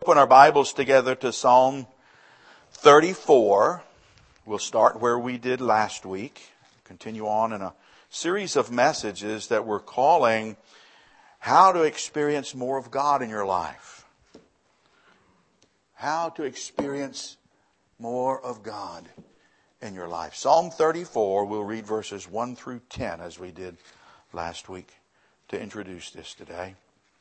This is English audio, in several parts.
open our Bibles together to Psalm 34. We'll start where we did last week. Continue on in a series of messages that we're calling How to Experience More of God in Your Life. How to experience more of God in your life. Psalm 34, we'll read verses 1 through 10 as we did last week to introduce this today.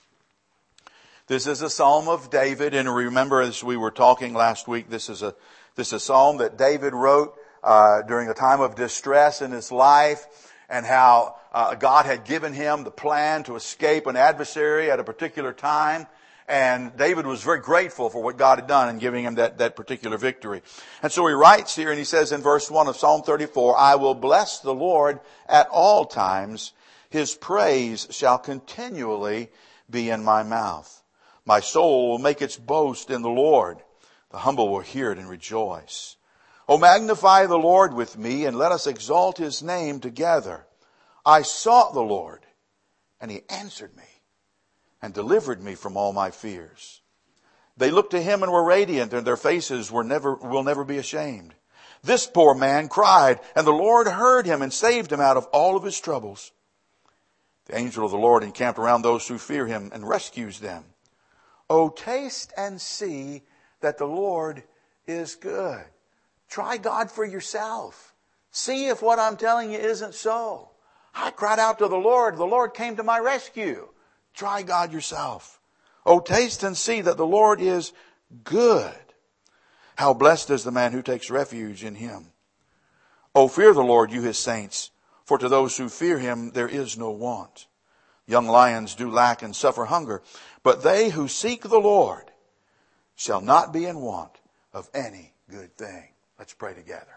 This is a Psalm of David, and remember as we were talking last week, this is a psalm that David wrote during a time of distress in his life, and how God had given him the plan to escape an adversary at a particular time. And David was very grateful for what God had done in giving him that particular victory. And so he writes here, and he says in verse 1 of Psalm 34, I will bless the Lord at all times. His praise shall continually be in my mouth. My soul will make its boast in the Lord. The humble will hear it and rejoice. O magnify the Lord with me, and let us exalt His name together. I sought the Lord, and He answered me, and delivered me from all my fears. They looked to Him and were radiant, and their faces will never be ashamed. This poor man cried, and the Lord heard him and saved him out of all of his troubles. The angel of the Lord encamped around those who fear Him and rescues them. Oh, taste and see that the Lord is good. Try God for yourself. See if what I'm telling you isn't so. I cried out to the Lord came to my rescue. Try God yourself. Oh, taste and see that the Lord is good. How blessed is the man who takes refuge in Him. Oh, fear the Lord, you His saints, for to those who fear Him there is no want. Young lions do lack and suffer hunger, but they who seek the Lord shall not be in want of any good thing. Let's pray together.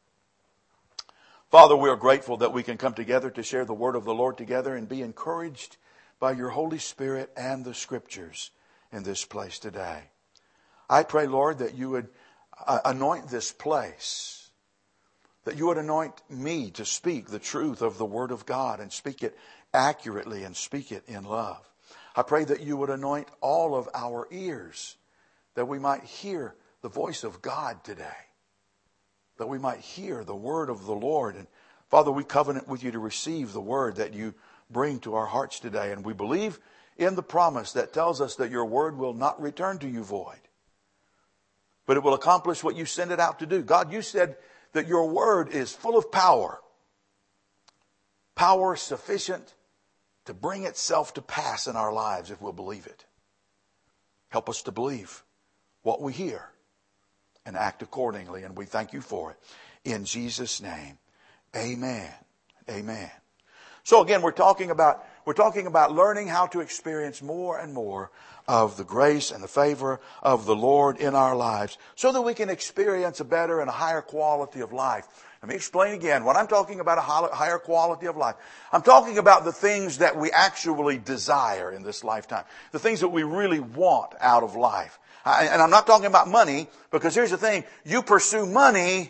Father, we are grateful that we can come together to share the word of the Lord together and be encouraged by your Holy Spirit and the Scriptures in this place today. I pray, Lord, that you would anoint this place, that you would anoint me to speak the truth of the Word of God and speak it accurately and speak it in love. I pray that you would anoint all of our ears, that we might hear the voice of God today, that we might hear the word of the Lord. And Father, we covenant with you to receive the word that you bring to our hearts today. And we believe in the promise that tells us that your word will not return to you void, but it will accomplish what you send it out to do. God, you said that your word is full of power, power sufficient to bring itself to pass in our lives if we'll believe it. Help us to believe what we hear and act accordingly, and we thank you for it. In Jesus' name, amen. Amen. So again, we're talking about learning how to experience more and more of the grace and the favor of the Lord in our lives so that we can experience a better and a higher quality of life. Let me explain again. When I'm talking about a higher quality of life, I'm talking about the things that we actually desire in this lifetime. The things that we really want out of life. And I'm not talking about money, because here's the thing. You pursue money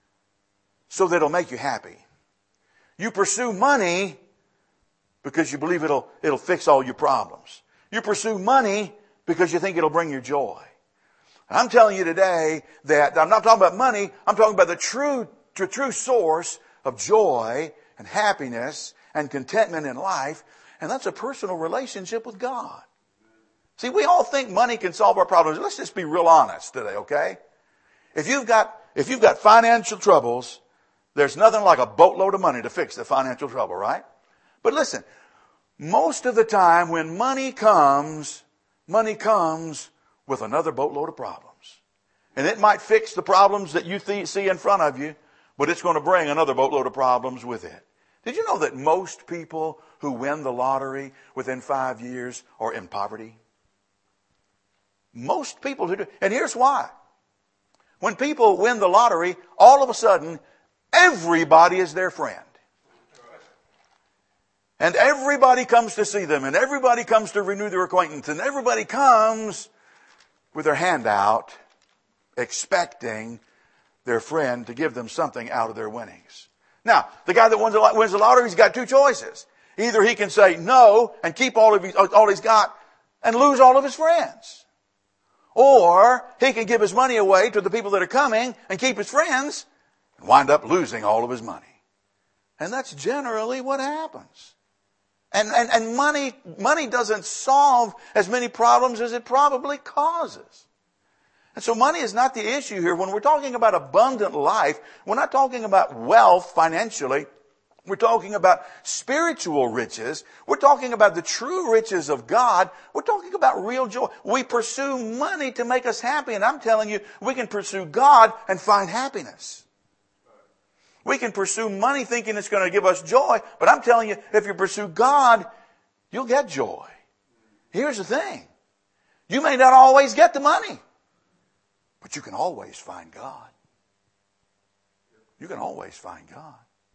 so that it'll make you happy. You pursue money because you believe it'll fix all your problems. You pursue money because you think it'll bring you joy. And I'm telling you today that I'm not talking about money. I'm talking about the true source of joy and happiness and contentment in life. And that's a personal relationship with God. See, we all think money can solve our problems. Let's just be real honest today, okay? If you've got financial troubles, there's nothing like a boatload of money to fix the financial trouble, right? But listen, most of the time when money comes with another boatload of problems. And it might fix the problems that you see in front of you, but it's going to bring another boatload of problems with it. Did you know that most people who win the lottery within 5 years are in poverty? Most people who do. And here's why. When people win the lottery, all of a sudden, everybody is their friend. And everybody comes to see them, and everybody comes to renew their acquaintance, and everybody comes with their hand out, expecting their friend to give them something out of their winnings. Now, the guy that wins the lottery, he's got two choices. Either he can say no and keep all he's got and lose all of his friends. Or he can give his money away to the people that are coming and keep his friends and wind up losing all of his money. And that's generally what happens. And money doesn't solve as many problems as it probably causes. And so money is not the issue here. When we're talking about abundant life, we're not talking about wealth financially. We're talking about spiritual riches. We're talking about the true riches of God. We're talking about real joy. We pursue money to make us happy. And I'm telling you, we can pursue God and find happiness. We can pursue money thinking it's going to give us joy. But I'm telling you, if you pursue God, you'll get joy. Here's the thing. You may not always get the money, but you can always find God. You can always find God.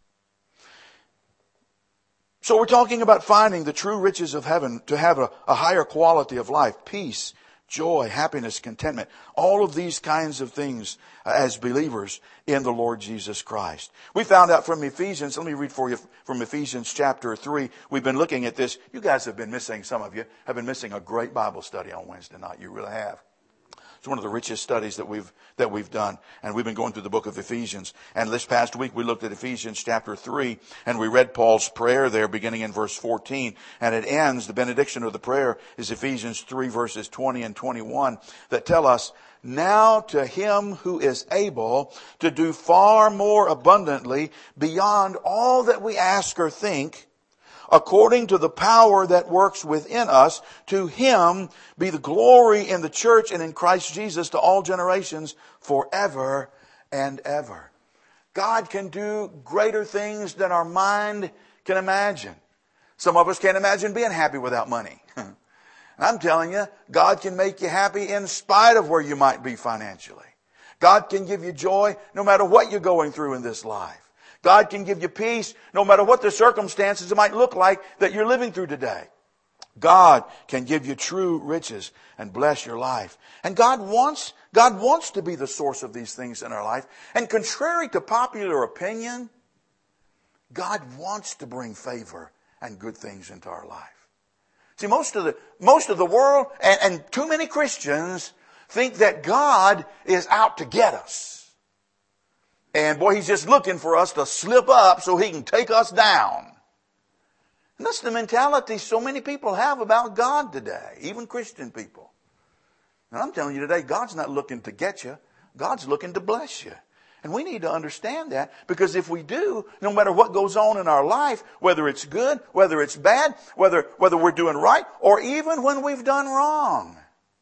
So we're talking about finding the true riches of heaven to have a higher quality of life, peace, joy, happiness, contentment, all of these kinds of things as believers in the Lord Jesus Christ. We found out from Ephesians, let me read for you from Ephesians chapter 3. We've been looking at this. You guys have been missing, some of you have been missing a great Bible study on Wednesday night. You really have. It's one of the richest studies that we've done. And we've been going through the book of Ephesians. And this past week we looked at Ephesians chapter 3 and we read Paul's prayer there beginning in verse 14. And it ends, the benediction of the prayer is Ephesians 3 verses 20 and 21 that tell us, now to him who is able to do far more abundantly beyond all that we ask or think, according to the power that works within us, to him be the glory in the church and in Christ Jesus to all generations forever and ever. God can do greater things than our mind can imagine. Some of us can't imagine being happy without money. I'm telling you, God can make you happy in spite of where you might be financially. God can give you joy no matter what you're going through in this life. God can give you peace no matter what the circumstances might look like that you're living through today. God can give you true riches and bless your life. And God wants to be the source of these things in our life. And contrary to popular opinion, God wants to bring favor and good things into our life. See, most of the world and too many Christians think that God is out to get us. And boy, he's just looking for us to slip up so he can take us down. And that's the mentality so many people have about God today, even Christian people. And I'm telling you today, God's not looking to get you. God's looking to bless you. And we need to understand that, because if we do, no matter what goes on in our life, whether it's good, whether it's bad, whether we're doing right, or even when we've done wrong,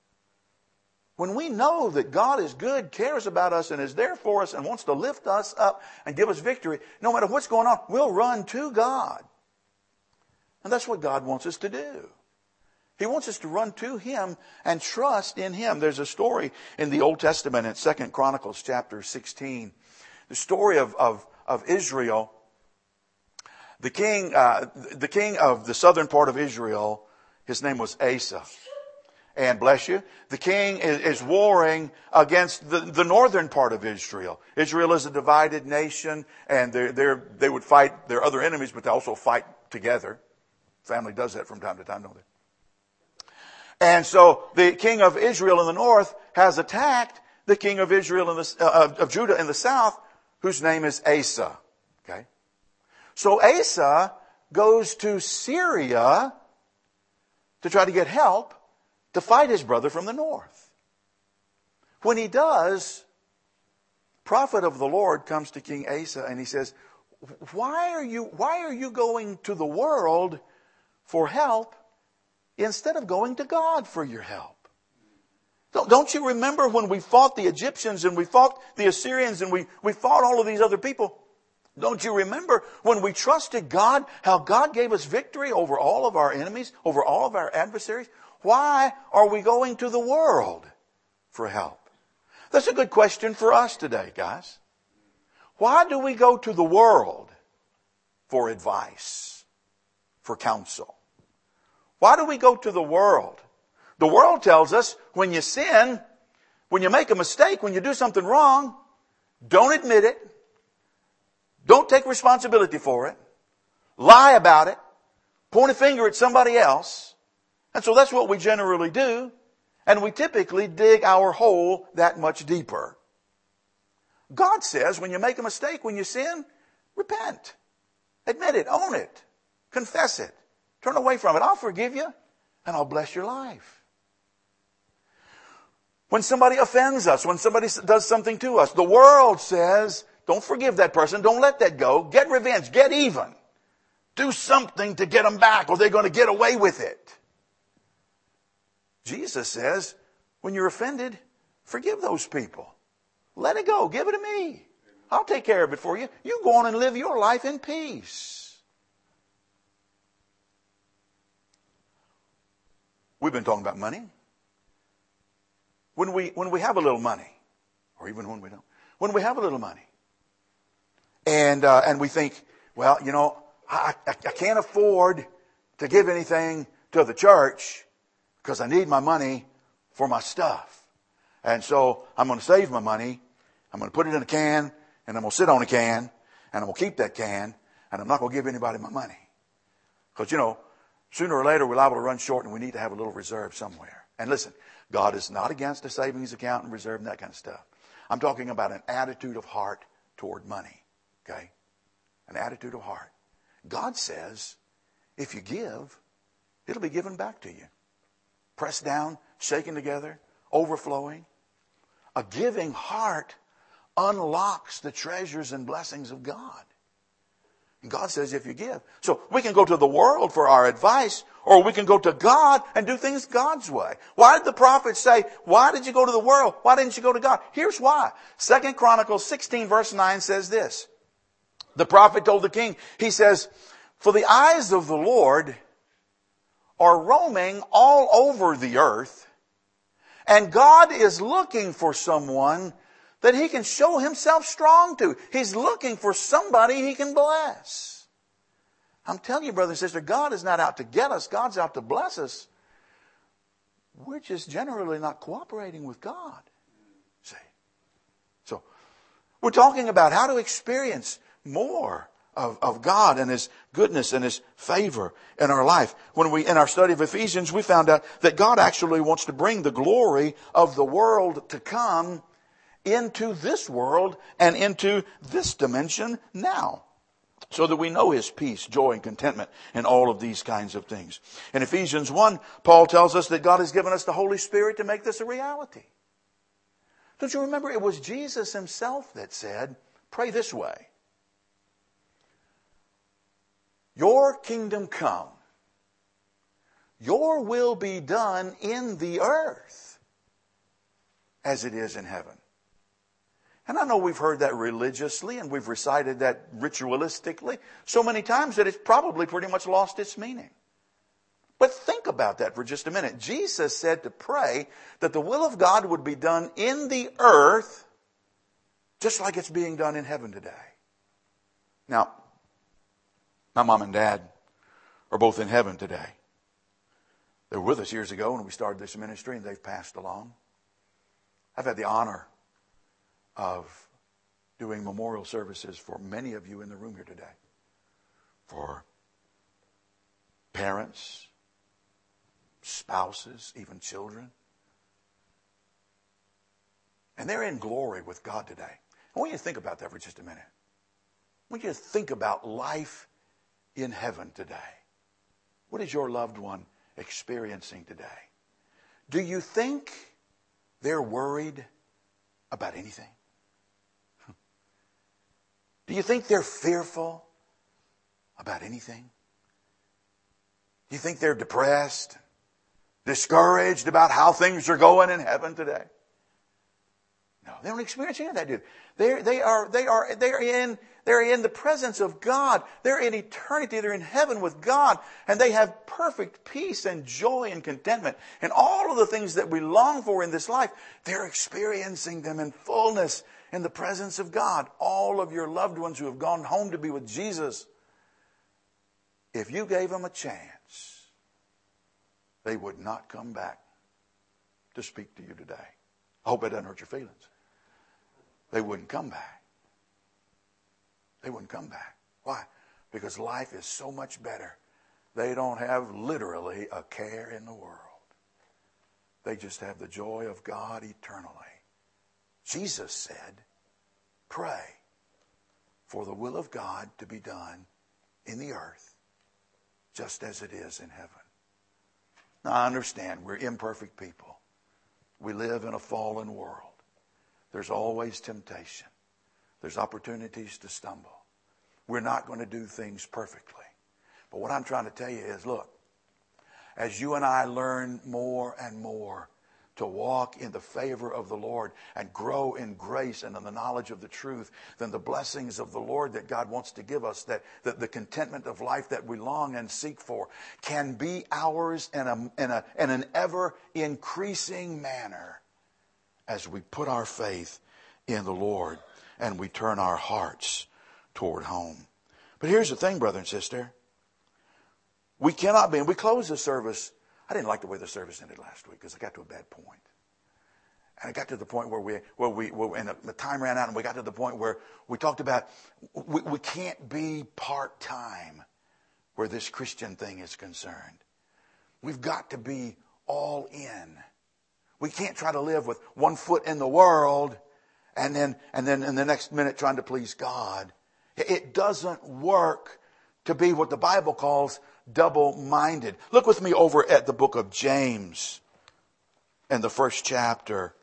when we know that God is good, cares about us, and is there for us, and wants to lift us up and give us victory, no matter what's going on, we'll run to God. And that's what God wants us to do. He wants us to run to Him and trust in Him. There's a story in the Old Testament in 2 Chronicles chapter 16. The story of Israel. The king of the southern part of Israel, his name was Asa. And bless you, the king is warring against the northern part of Israel. Israel is a divided nation, and they would fight their other enemies, but they also fight together. Family does that from time to time, don't they? And so the king of Israel in the north has attacked the king of Israel of Judah in the south, whose name is Asa. Okay, so Asa goes to Syria to try to get help to fight his brother from the north. When he does, prophet of the Lord comes to King Asa and he says, why are you going to the world for help instead of going to God for your help? Don't you remember when we fought the Egyptians and we fought the Assyrians and we fought all of these other people? Don't you remember when we trusted God, how God gave us victory over all of our enemies, over all of our adversaries? Why are we going to the world for help? That's a good question for us today, guys. Why do we go to the world for advice, for counsel? Why do we go to the world? The world tells us when you sin, when you make a mistake, when you do something wrong, don't admit it. Don't take responsibility for it. Lie about it. Point a finger at somebody else. And so that's what we generally do. And we typically dig our hole that much deeper. God says when you make a mistake, when you sin, repent. Admit it, own it, confess it, turn away from it. I'll forgive you and I'll bless your life. When somebody offends us, when somebody does something to us, the world says, don't forgive that person, don't let that go, get revenge, get even. Do something to get them back or they're going to get away with it. Jesus says, when you're offended, forgive those people. Let it go. Give it to me. I'll take care of it for you. You go on and live your life in peace. We've been talking about money. When we have a little money, or even when we don't, when we have a little money, and we think, well, you know, I can't afford to give anything to the church because I need my money for my stuff. And so I'm going to save my money. I'm going to put it in a can, and I'm going to sit on a can, and I'm going to keep that can, and I'm not going to give anybody my money. Because, you know, sooner or later we're liable to run short, and we need to have a little reserve somewhere. And listen, God is not against a savings account and reserve and that kind of stuff. I'm talking about an attitude of heart toward money. Okay? An attitude of heart. God says, if you give, it'll be given back to you. Pressed down, shaken together, overflowing. A giving heart unlocks the treasures and blessings of God. And God says if you give. So we can go to the world for our advice, or we can go to God and do things God's way. Why did the prophet say, why did you go to the world? Why didn't you go to God? Here's why. 2 Chronicles 16 verse 9 says this. The prophet told the king, he says, for the eyes of the Lord are roaming all over the earth, and God is looking for someone that he can show himself strong to. He's looking for somebody he can bless. I'm telling you, brother and sister, God is not out to get us. God's out to bless us. We're just generally not cooperating with God. See? So, we're talking about how to experience more of God and His goodness and His favor in our life. When in our study of Ephesians, we found out that God actually wants to bring the glory of the world to come into this world and into this dimension now, so that we know His peace, joy, and contentment in all of these kinds of things. In Ephesians 1, Paul tells us that God has given us the Holy Spirit to make this a reality. Don't you remember it was Jesus Himself that said, pray this way. Your kingdom come. Your will be done in the earth as it is in heaven. And I know we've heard that religiously and we've recited that ritualistically so many times that it's probably pretty much lost its meaning. But think about that for just a minute. Jesus said to pray that the will of God would be done in the earth just like it's being done in heaven today. Now, my mom and dad are both in heaven today. They were with us years ago when we started this ministry, and they've passed along. I've had the honor of doing memorial services for many of you in the room here today. For parents, spouses, even children. And they're in glory with God today. I want you to think about that for just a minute. I want you to think about life in heaven today. What is your loved one experiencing today? Do you think they're worried about anything? Do you think they're fearful about anything? Do you think they're depressed, discouraged about how things are going in heaven today? No, they don't experience any of that, do they? They're in the presence of God. They're in eternity. They're in heaven with God. And they have perfect peace and joy and contentment. And all of the things that we long for in this life, they're experiencing them in fullness in the presence of God. All of your loved ones who have gone home to be with Jesus, if you gave them a chance, they would not come back to speak to you today. I hope it doesn't hurt your feelings. They wouldn't come back. They wouldn't come back. Why? Because life is so much better. They don't have literally a care in the world. They just have the joy of God eternally. Jesus said, pray for the will of God to be done in the earth just as it is in heaven. Now, I understand we're imperfect people. We live in a fallen world. There's always temptation. There's opportunities to stumble. We're not going to do things perfectly. But what I'm trying to tell you is, look, as you and I learn more and more to walk in the favor of the Lord and grow in grace and in the knowledge of the truth, then the blessings of the Lord that God wants to give us, that the contentment of life that we long and seek for, can be ours in an ever increasing manner as we put our faith in the Lord and we turn our hearts toward home. But here's the thing, brother and sister. We cannot be, and we close the service. I didn't like the way the service ended last week because I got to a bad point. And I got to the point where the time ran out, and we got to the point where we talked about we can't be part-time where this Christian thing is concerned. We've got to be all in. We can't try to live with one foot in the world and then in the next minute trying to please God. It doesn't work to be what the Bible calls double-minded. Look with me over at the book of James in the 1st chapter.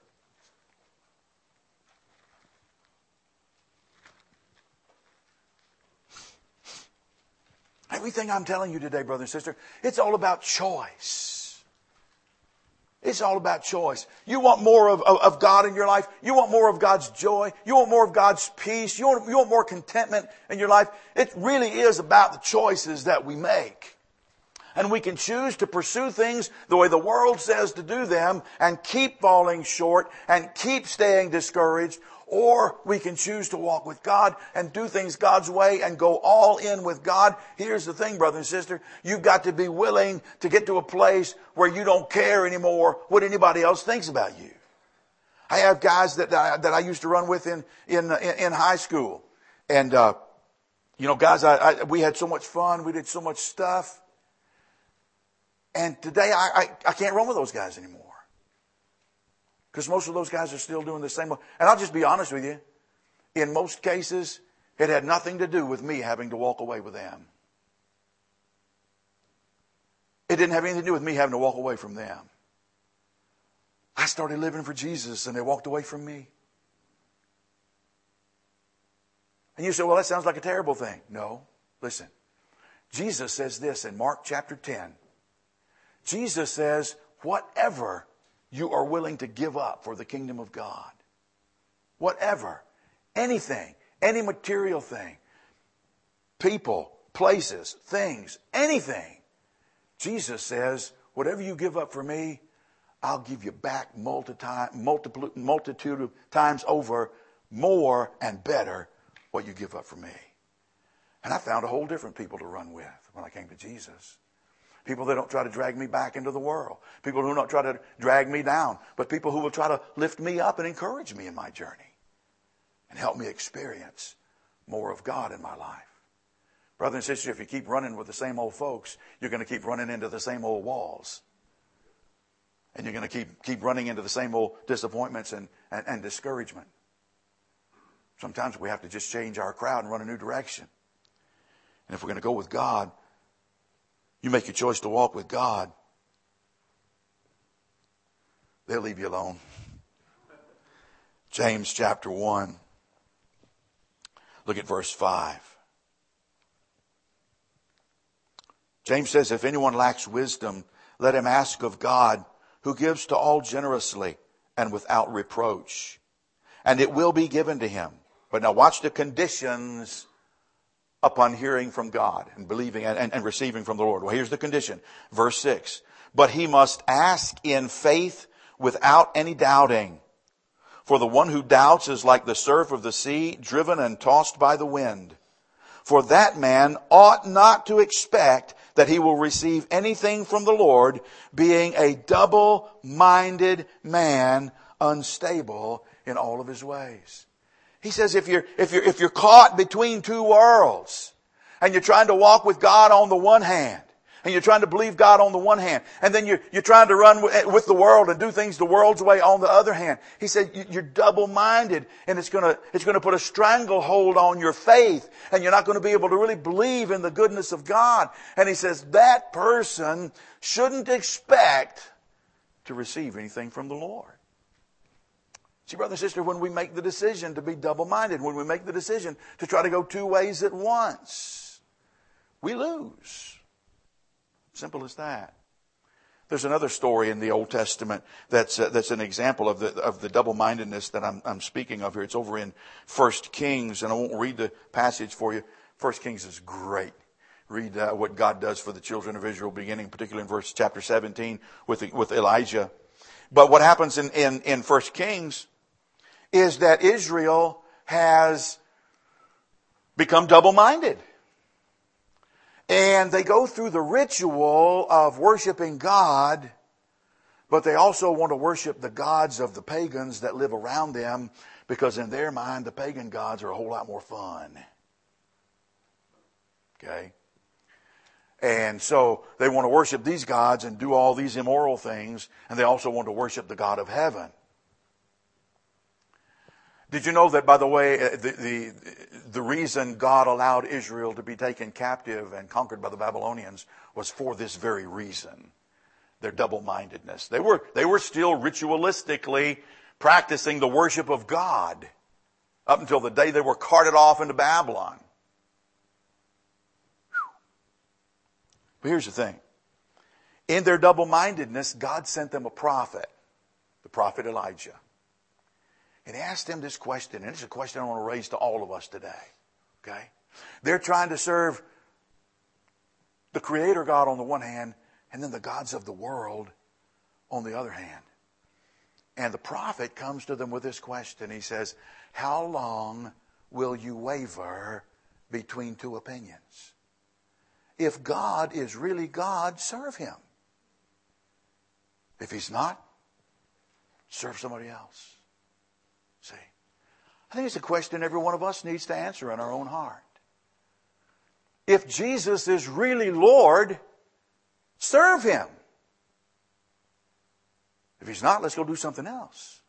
Everything I'm telling you today, brother and sister, it's all about choice. It's all about choice. You want more of God in your life? You want more of God's joy? You want more of God's peace? You want more contentment in your life? It really is about the choices that we make. And we can choose to pursue things the way the world says to do them and keep falling short and keep staying discouraged. Or we can choose to walk with God and do things God's way and go all in with God. Here's the thing, brother and sister. You've got to be willing to get to a place where you don't care anymore what anybody else thinks about you. I have guys that I used to run with in high school. And, guys, we had so much fun. We did so much stuff. And today I can't run with those guys anymore. Because most of those guys are still doing the same. And I'll just be honest with you. In most cases, it had nothing to do with me having to walk away with them. It didn't have anything to do with me having to walk away from them. I started living for Jesus and they walked away from me. And you say, well, that sounds like a terrible thing. No, listen. Jesus says this in Mark chapter 10. Jesus says, whatever you are willing to give up for the kingdom of God. Whatever. Anything. Any material thing. People. Places. Things. Anything. Jesus says, whatever you give up for me, I'll give you back multitude of times over, more and better what you give up for me. And I found a whole different people to run with when I came to Jesus. People that don't try to drag me back into the world. People who don't try to drag me down. But people who will try to lift me up and encourage me in my journey. And help me experience more of God in my life. Brother and sister, if you keep running with the same old folks, you're going to keep running into the same old walls. And you're going to keep running into the same old disappointments and discouragement. Sometimes we have to just change our crowd and run a new direction. And if we're going to go with God, you make your choice to walk with God, they'll leave you alone. James chapter 1. Look at verse 5. James says, if anyone lacks wisdom, let him ask of God, who gives to all generously and without reproach, and it will be given to him. But now watch the conditions upon hearing from God and believing and receiving from the Lord. Well, here's the condition. Verse 6. But he must ask in faith without any doubting. For the one who doubts is like the surf of the sea, driven and tossed by the wind. For that man ought not to expect that he will receive anything from the Lord, being a double-minded man, unstable in all of his ways. He says if you're caught between two worlds and you're trying to walk with God on the one hand And you're trying to believe God on the one hand. And then you're trying to run with the world and do things the world's way on the other hand. He said you're double-minded, and it's going to put a stranglehold on your faith. And you're not going to be able to really believe in the goodness of God. And he says that person shouldn't expect to receive anything from the Lord. See, brother and sister, when we make the decision to be double-minded, when we make the decision to try to go two ways at once, we lose. Simple as that. There's another story in the Old Testament that's an example of the double-mindedness that I'm speaking of here. It's over in 1 Kings, and I won't read the passage for you. 1 Kings is great. Read what God does for the children of Israel, beginning particularly in chapter 17 with Elijah. But what happens in 1 Kings is that Israel has become double-minded. And they go through the ritual of worshiping God, but they also want to worship the gods of the pagans that live around them, because in their mind, the pagan gods are a whole lot more fun. Okay? And so they want to worship these gods and do all these immoral things, and they also want to worship the God of heaven. Did you know that, by the way, the reason God allowed Israel to be taken captive and conquered by the Babylonians was for this very reason? Their double-mindedness. They were still ritualistically practicing the worship of God up until the day they were carted off into Babylon. But here's the thing. In their double-mindedness, God sent them a prophet, the prophet Elijah. And he asked him this question, and it's a question I want to raise to all of us today. Okay? They're trying to serve the Creator God on the one hand, and then the gods of the world on the other hand. And the prophet comes to them with this question. He says, how long will you waver between two opinions? If God is really God, serve Him. If He's not, serve somebody else. See, I think it's a question every one of us needs to answer in our own heart. If Jesus is really Lord, serve Him. If He's not, let's go do something else.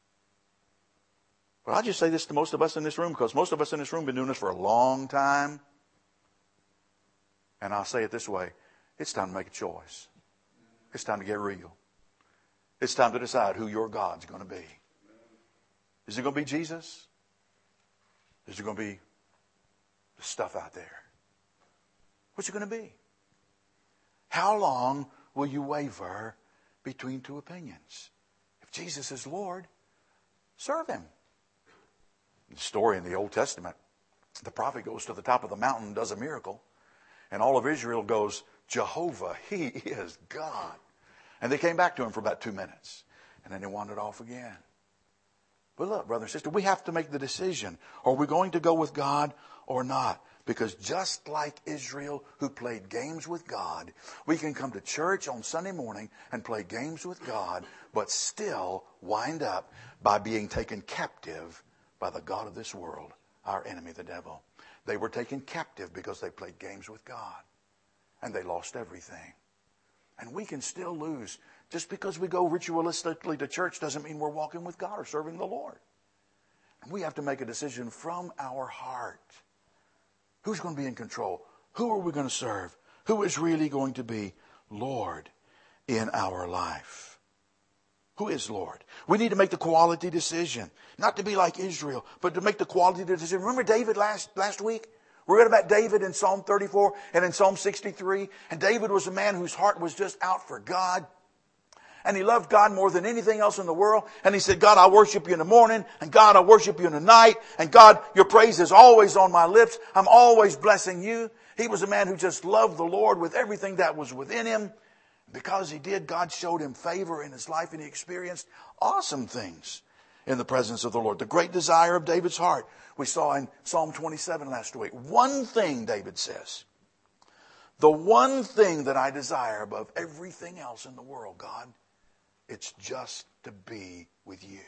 But I'll just say this to most of us in this room, because most of us in this room have been doing this for a long time. And I'll say it this way. It's time to make a choice. It's time to get real. It's time to decide who your God's going to be. Is it going to be Jesus? Is it going to be the stuff out there? What's it going to be? How long will you waver between two opinions? If Jesus is Lord, serve Him. The story in the Old Testament, the prophet goes to the top of the mountain and does a miracle. And all of Israel goes, Jehovah, He is God. And they came back to Him for about 2 minutes. And then they wandered off again. But look, brother and sister, we have to make the decision. Are we going to go with God or not? Because just like Israel, who played games with God, we can come to church on Sunday morning and play games with God, but still wind up by being taken captive by the god of this world, our enemy, the devil. They were taken captive because they played games with God. And they lost everything. And we can still lose. Just because we go ritualistically to church doesn't mean we're walking with God or serving the Lord. And we have to make a decision from our heart. Who's going to be in control? Who are we going to serve? Who is really going to be Lord in our life? Who is Lord? We need to make the quality decision. Not to be like Israel, but to make the quality decision. Remember David last week? We read about David in Psalm 34 and in Psalm 63. And David was a man whose heart was just out for God. And he loved God more than anything else in the world. And he said, God, I worship you in the morning. And God, I worship you in the night. And God, your praise is always on my lips. I'm always blessing you. He was a man who just loved the Lord with everything that was within him. Because he did, God showed him favor in his life, and he experienced awesome things in the presence of the Lord. The great desire of David's heart, we saw in Psalm 27 last week. One thing, David says, the one thing that I desire above everything else in the world, God, it's just to be with you.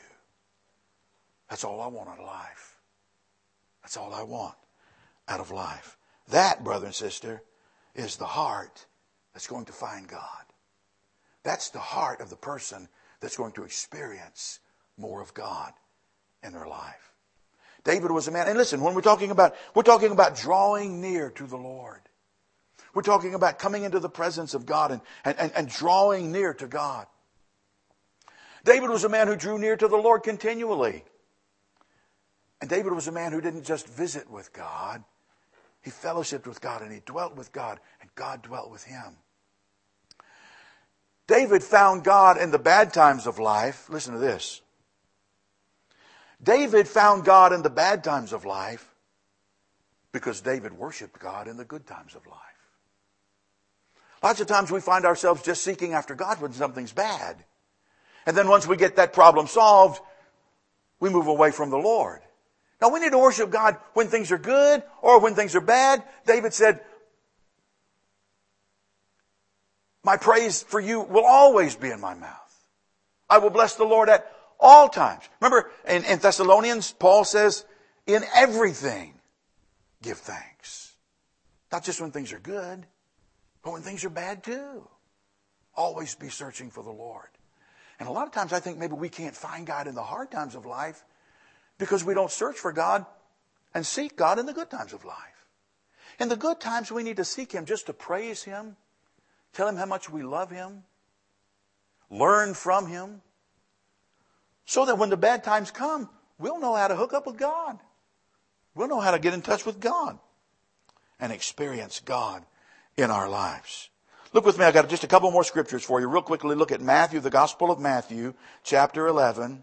That's all I want out of life. That's all I want out of life. That, brother and sister, is the heart that's going to find God. That's the heart of the person that's going to experience more of God in their life. David was a man, and listen, when we're talking about drawing near to the Lord. We're talking about coming into the presence of God and drawing near to God. David was a man who drew near to the Lord continually. And David was a man who didn't just visit with God. He fellowshiped with God and he dwelt with God, and God dwelt with him. David found God in the bad times of life. Listen to this. David found God in the bad times of life because David worshiped God in the good times of life. Lots of times we find ourselves just seeking after God when something's bad. And then once we get that problem solved, we move away from the Lord. Now we need to worship God when things are good or when things are bad. David said, my praise for you will always be in my mouth. I will bless the Lord at all times. Remember in Thessalonians, Paul says, in everything give thanks. Not just when things are good, but when things are bad too. Always be searching for the Lord. And a lot of times I think maybe we can't find God in the hard times of life because we don't search for God and seek God in the good times of life. In the good times we need to seek Him just to praise Him, tell Him how much we love Him, learn from Him, so that when the bad times come, we'll know how to hook up with God. We'll know how to get in touch with God and experience God in our lives. Look with me, I've got just a couple more scriptures for you. Real quickly, look at Matthew, the Gospel of Matthew, chapter 11.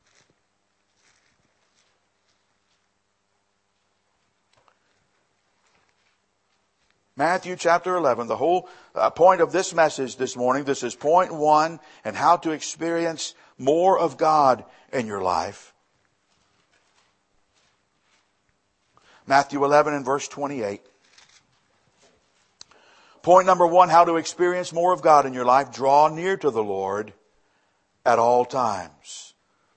Matthew chapter 11, the whole point of this message this morning, this is point 1, and how to experience more of God in your life. Matthew 11 and verse 28. Point number 1, how to experience more of God in your life. Draw near to the Lord at all times.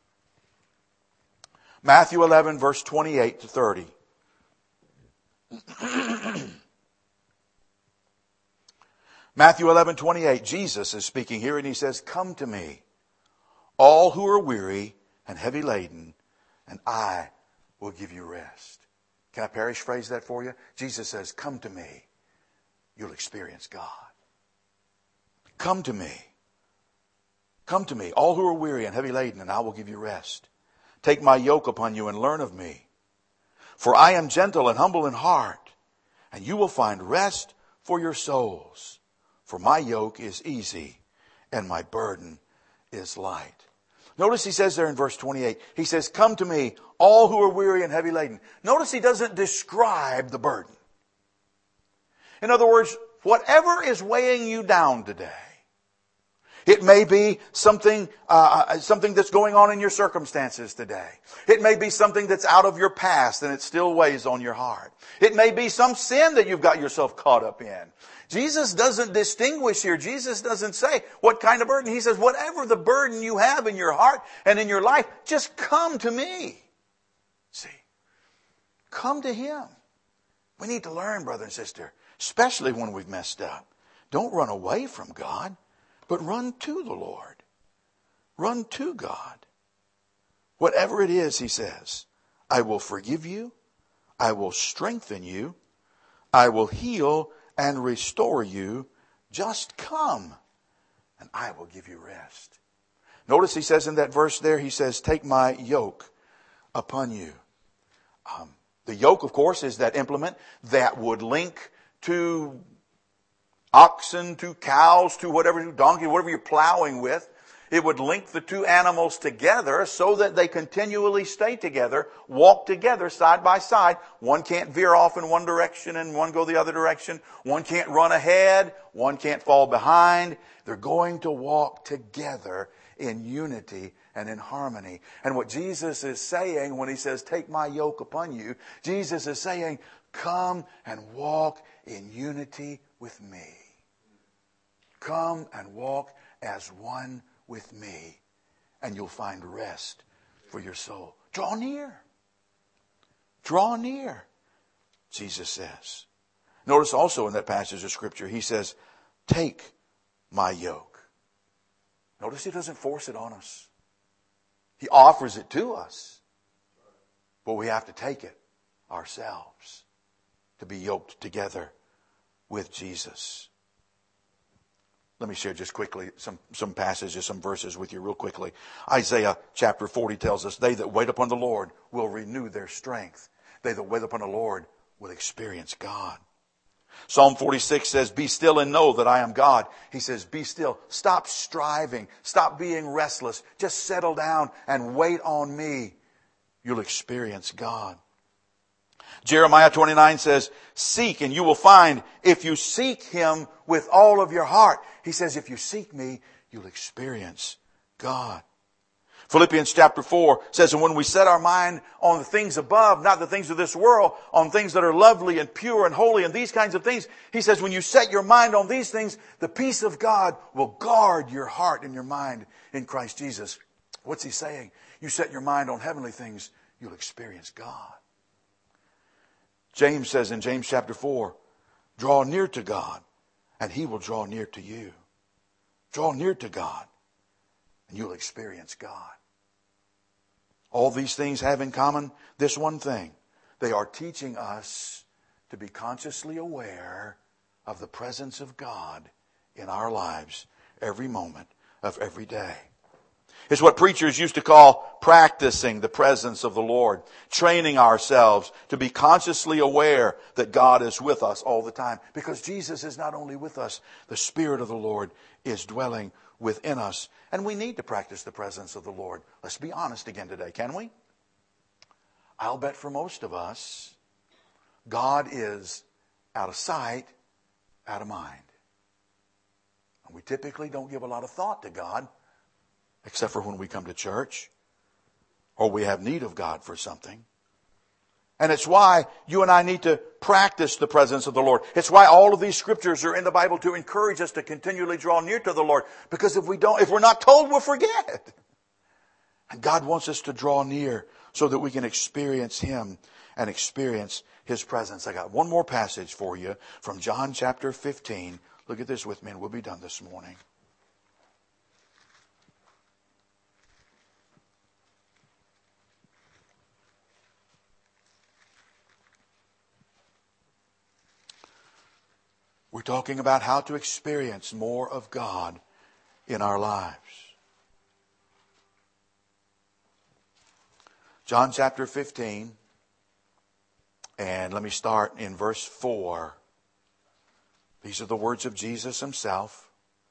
Matthew 11 verse 28 to 30. Matthew 11:28, Jesus is speaking here and He says, come to me, all who are weary and heavy laden, and I will give you rest. Can I paraphrase that for you? Jesus says, come to me, you'll experience God. Come to me. Come to me, all who are weary and heavy laden, and I will give you rest. Take my yoke upon you and learn of me. For I am gentle and humble in heart, and you will find rest for your souls. For my yoke is easy and my burden is light. Notice He says there in verse 28, He says, come to me, all who are weary and heavy laden. Notice He doesn't describe the burden. In other words, whatever is weighing you down today, it may be something that's going on in your circumstances today. It may be something that's out of your past and it still weighs on your heart. It may be some sin that you've got yourself caught up in. Jesus doesn't distinguish here. Jesus doesn't say what kind of burden. He says, whatever the burden you have in your heart and in your life, just come to me. See, come to Him. We need to learn, brother and sister, especially when we've messed up. Don't run away from God, but run to the Lord. Run to God. Whatever it is, He says, I will forgive you. I will strengthen you. I will heal and restore you. Just come and I will give you rest. Notice He says in that verse there, He says, take my yoke upon you. The yoke, of course, is that implement that would link to oxen, to cows, to whatever, to donkey, whatever you're plowing with. It would link the two animals together so that they continually stay together, walk together side by side. One can't veer off in one direction and one go the other direction. One can't run ahead. One can't fall behind. They're going to walk together in unity and in harmony. And what Jesus is saying when He says, take my yoke upon you, Jesus is saying, come and walk in unity with me. Come and walk as one with me, and you'll find rest for your soul. Draw near. Draw near, Jesus says. Notice also in that passage of Scripture, He says, Take my yoke. Notice he doesn't force it on us. He offers it to us. But we have to take it ourselves to be yoked together with Jesus. Let me share just quickly some passages, some verses with you real quickly. Isaiah chapter 40 tells us, they that wait upon the Lord will renew their strength. They that wait upon the Lord will experience God. Psalm 46 says, be still and know that I am God. He says, be still. Stop striving. Stop being restless. Just settle down and wait on me. You'll experience God. Jeremiah 29 says, seek and you will find if you seek Him with all of your heart. He says, if you seek me, you'll experience God. Philippians chapter 4 says, and when we set our mind on the things above, not the things of this world, on things that are lovely and pure and holy and these kinds of things, he says, when you set your mind on these things, the peace of God will guard your heart and your mind in Christ Jesus. What's he saying? You set your mind on heavenly things, you'll experience God. James says in James chapter 4, draw near to God and He will draw near to you. Draw near to God and you'll experience God. All these things have in common this one thing. They are teaching us to be consciously aware of the presence of God in our lives every moment of every day. It's what preachers used to call practicing the presence of the Lord, training ourselves to be consciously aware that God is with us all the time. Because Jesus is not only with us, the Spirit of the Lord is dwelling within us. And we need to practice the presence of the Lord. Let's be honest again today, can we? I'll bet for most of us, God is out of sight, out of mind. And we typically don't give a lot of thought to God, except for when we come to church or we have need of God for something. And it's why you and I need to practice the presence of the Lord. It's why all of these scriptures are in the Bible to encourage us to continually draw near to the Lord. Because if we're not told, we'll forget. And God wants us to draw near so that we can experience Him and experience His presence. I got one more passage for you from John chapter 15. Look at this with me and we'll be done this morning. We're talking about how to experience more of God in our lives. John chapter 15, and let me start in verse 4. These are the words of Jesus Himself.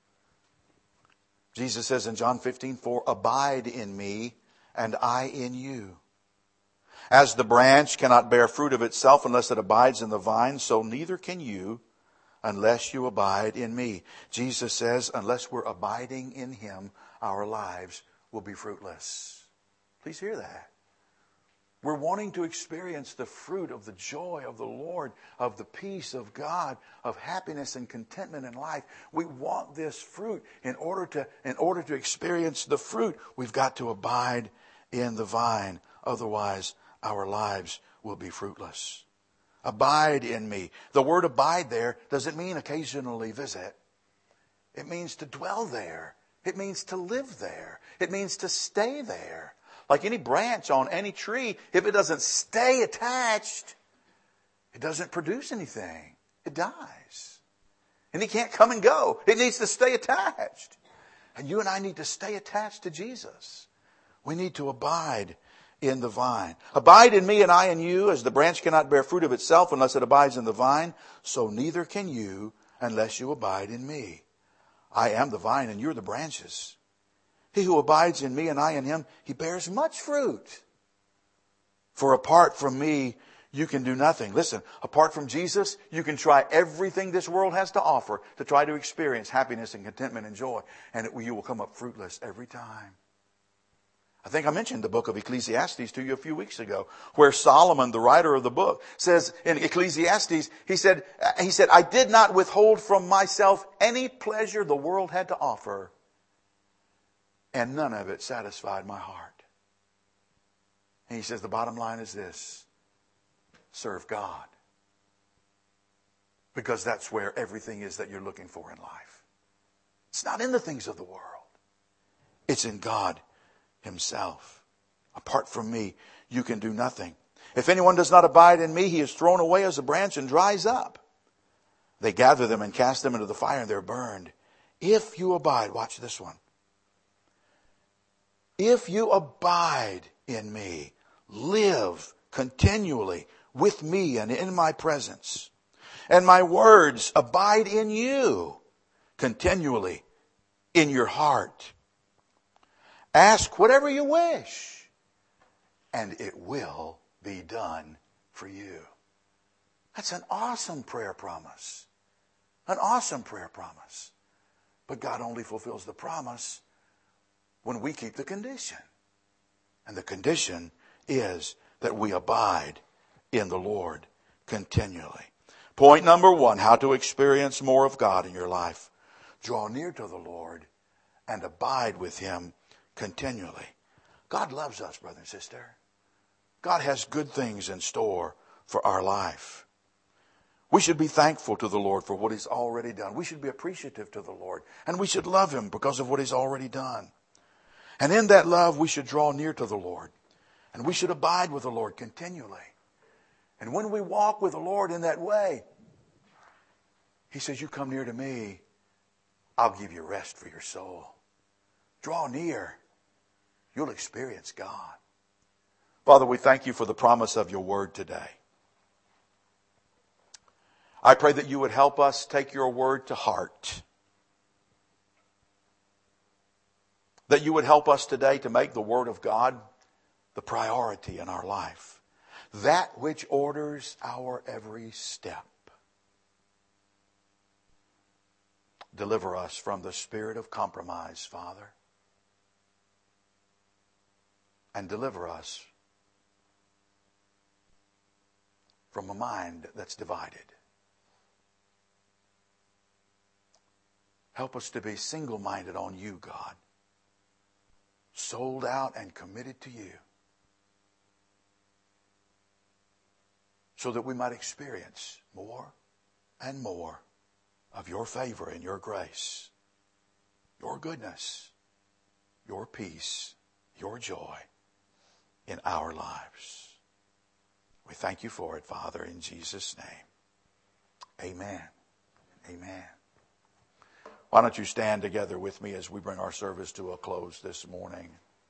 Jesus says in John 15:4, abide in me and I in you. As the branch cannot bear fruit of itself unless it abides in the vine, so neither can you unless you abide in me. Jesus says, unless we're abiding in Him, our lives will be fruitless. Please hear that. We're wanting to experience the fruit of the joy of the Lord, of the peace of God, of happiness and contentment in life. We want this fruit. In order to experience the fruit, we've got to abide in the vine. Otherwise, our lives will be fruitless. Abide in me. The word abide there doesn't mean occasionally visit. It means to dwell there. It means to live there. It means to stay there. Like any branch on any tree, if it doesn't stay attached, it doesn't produce anything. It dies. And it can't come and go. It needs to stay attached. And you and I need to stay attached to Jesus. We need to abide in the vine. Abide in me and I in you, as the branch cannot bear fruit of itself unless it abides in the vine, so neither can you unless you abide in me. I am the vine and you're the branches. He who abides in me and I in him, he bears much fruit. For apart from me, you can do nothing. Listen, apart from Jesus, you can try everything this world has to offer to try to experience happiness and contentment and joy, and you will come up fruitless every time. I think I mentioned the book of Ecclesiastes to you a few weeks ago, where Solomon, the writer of the book, says in Ecclesiastes, he said, I did not withhold from myself any pleasure the world had to offer, and none of it satisfied my heart. And he says the bottom line is this: serve God. Because that's where everything is that you're looking for in life. It's not in the things of the world. It's in God Himself. Apart from me, you can do nothing. If anyone does not abide in me, he is thrown away as a branch and dries up. They gather them and cast them into the fire and they're burned. If you abide, watch this one. If you abide in me, live continually with me and in my presence, and my words abide in you continually in your heart. Ask whatever you wish, and it will be done for you. That's an awesome prayer promise. An awesome prayer promise. But God only fulfills the promise when we keep the condition. And the condition is that we abide in the Lord continually. Point number 1, how to experience more of God in your life. Draw near to the Lord and abide with Him continually. God loves us, brother and sister. God has good things in store for our life. We should be thankful to the Lord for what He's already done. We should be appreciative to the Lord. And we should love Him because of what He's already done. And in that love, we should draw near to the Lord. And we should abide with the Lord continually. And when we walk with the Lord in that way, He says, you come near to me, I'll give you rest for your soul. Draw near. You'll experience God. Father, we thank you for the promise of your word today. I pray that you would help us take your word to heart. That you would help us today to make the word of God the priority in our life. That which orders our every step. Deliver us from the spirit of compromise, Father. And deliver us from a mind that's divided. Help us to be single-minded on you, God. Sold out and committed to you. So that we might experience more and more of your favor and your grace, your goodness, your peace, your joy in our lives. We thank you for it, Father, in Jesus' name. Amen. Amen. Why don't you stand together with me as we bring our service to a close this morning.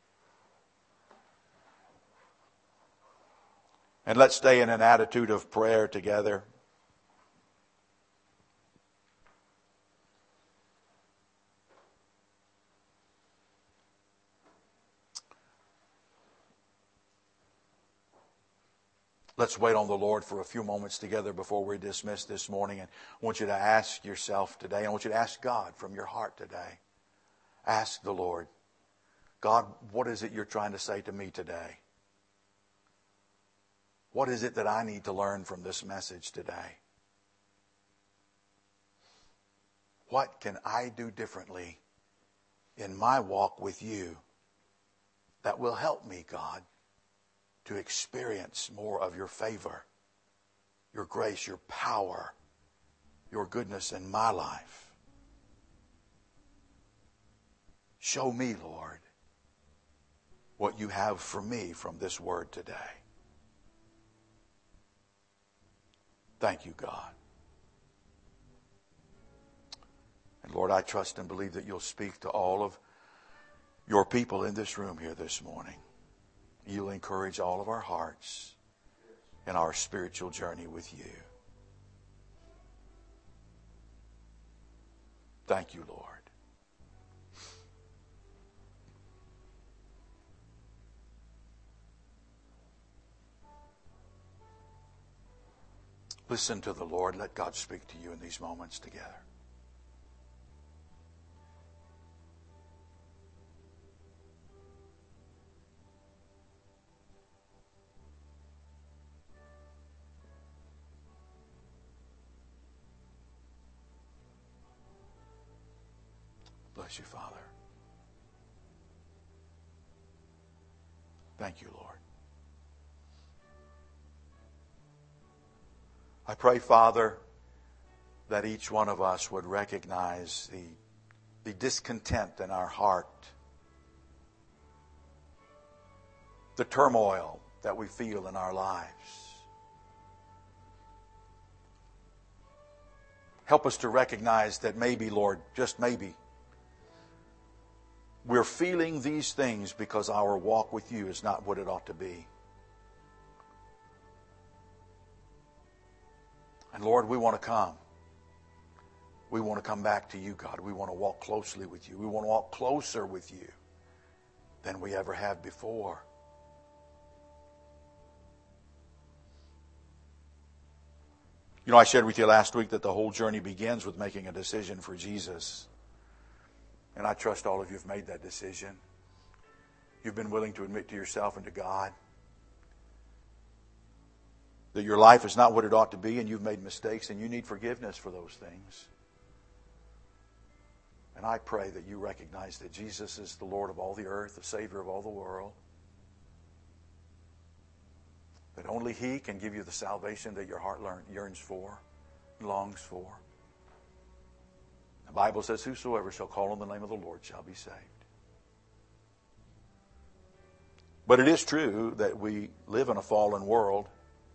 And let's stay in an attitude of prayer together. Let's wait on the Lord for a few moments together before we dismiss this morning. And I want you to ask yourself today, I want you to ask God from your heart today. Ask the Lord, God, what is it you're trying to say to me today? What is it that I need to learn from this message today? What can I do differently in my walk with you that will help me, God, to experience more of your favor, your grace, your power, your goodness in my life? Show me, Lord, what you have for me from this word today. Thank you, God. And Lord, I trust and believe that you'll speak to all of your people in this room here this morning. You'll encourage all of our hearts in our spiritual journey with you. Thank you, Lord. Listen to the Lord. Let God speak to you in these moments together. Bless you, Father. Thank you, Lord. I pray, Father, that each one of us would recognize the discontent in our heart, the turmoil that we feel in our lives. Help us to recognize that maybe, Lord, just maybe, we're feeling these things because our walk with you is not what it ought to be. And Lord, we want to come. We want to come back to you, God. We want to walk closely with you. We want to walk closer with you than we ever have before. You know, I shared with you last week that the whole journey begins with making a decision for Jesus. And I trust all of you have made that decision. You've been willing to admit to yourself and to God that your life is not what it ought to be, and you've made mistakes, and you need forgiveness for those things. And I pray that you recognize that Jesus is the Lord of all the earth, the Savior of all the world. That only He can give you the salvation that your heart yearns for, longs for. The Bible says, whosoever shall call on the name of the Lord shall be saved. But it is true that we live in a fallen world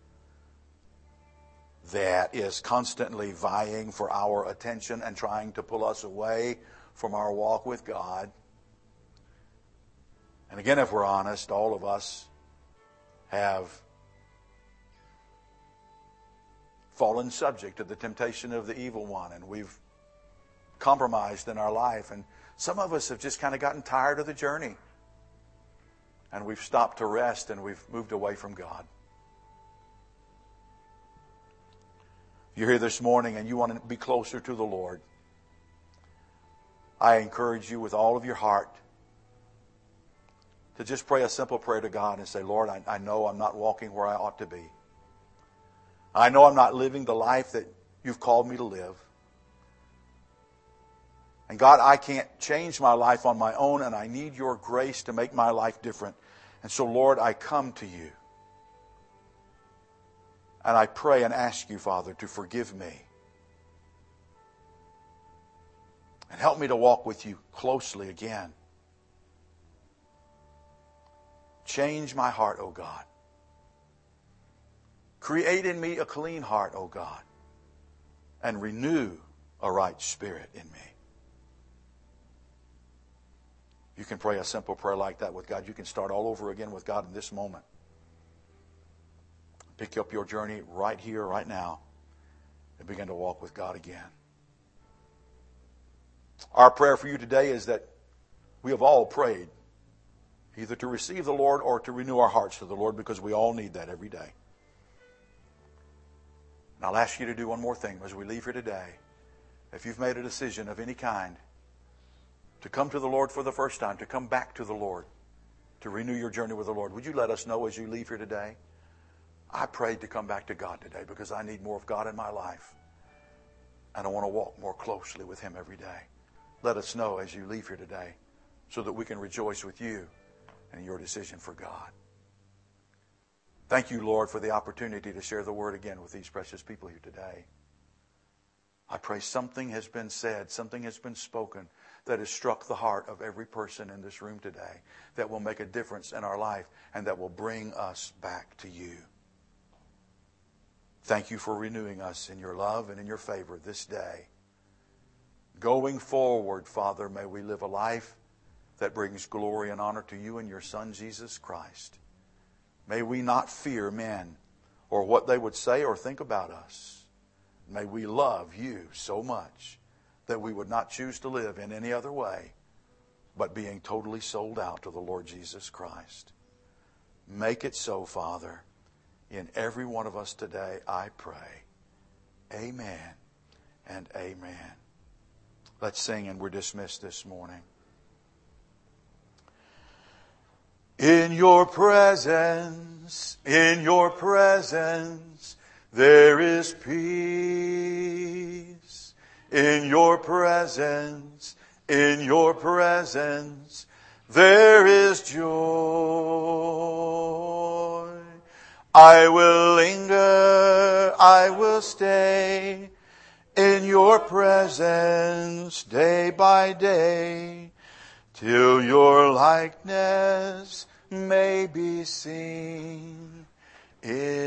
that is constantly vying for our attention and trying to pull us away from our walk with God. And again, if we're honest, all of us have fallen subject to the temptation of the evil one, and we've compromised in our life. And some of us have just kind of gotten tired of the journey, and we've stopped to rest, and we've moved away from God. If you're here this morning and you want to be closer to the Lord, I encourage you with all of your heart to just pray a simple prayer to God and say, Lord, I know I'm not walking where I ought to be. I know I'm not living the life that you've called me to live. And God, I can't change my life on my own, and I need your grace to make my life different. And so, Lord, I come to you. And I pray and ask you, Father, to forgive me. And help me to walk with you closely again. Change my heart, O God. Create in me a clean heart, O God. And renew a right spirit in me. You can pray a simple prayer like that with God. You can start all over again with God in this moment. Pick up your journey right here, right now, and begin to walk with God again. Our prayer for you today is that we have all prayed either to receive the Lord or to renew our hearts to the Lord, because we all need that every day. And I'll ask you to do one more thing as we leave here today. If you've made a decision of any kind to come to the Lord for the first time, to come back to the Lord, to renew your journey with the Lord, would you let us know as you leave here today? I prayed to come back to God today because I need more of God in my life. And I want to walk more closely with Him every day. Let us know as you leave here today so that we can rejoice with you in your decision for God. Thank you, Lord, for the opportunity to share the word again with these precious people here today. I pray something has been said, something has been spoken that has struck the heart of every person in this room today, that will make a difference in our life and that will bring us back to you. Thank you for renewing us in your love and in your favor this day. Going forward, Father, may we live a life that brings glory and honor to you and your Son, Jesus Christ. May we not fear men or what they would say or think about us. May we love you so much that we would not choose to live in any other way but being totally sold out to the Lord Jesus Christ. Make it so, Father, in every one of us today, I pray. Amen and amen. Let's sing and we're dismissed this morning. In your presence, there is peace. In your presence, there is joy. I will linger, I will stay in your presence day by day, till your likeness may be seen in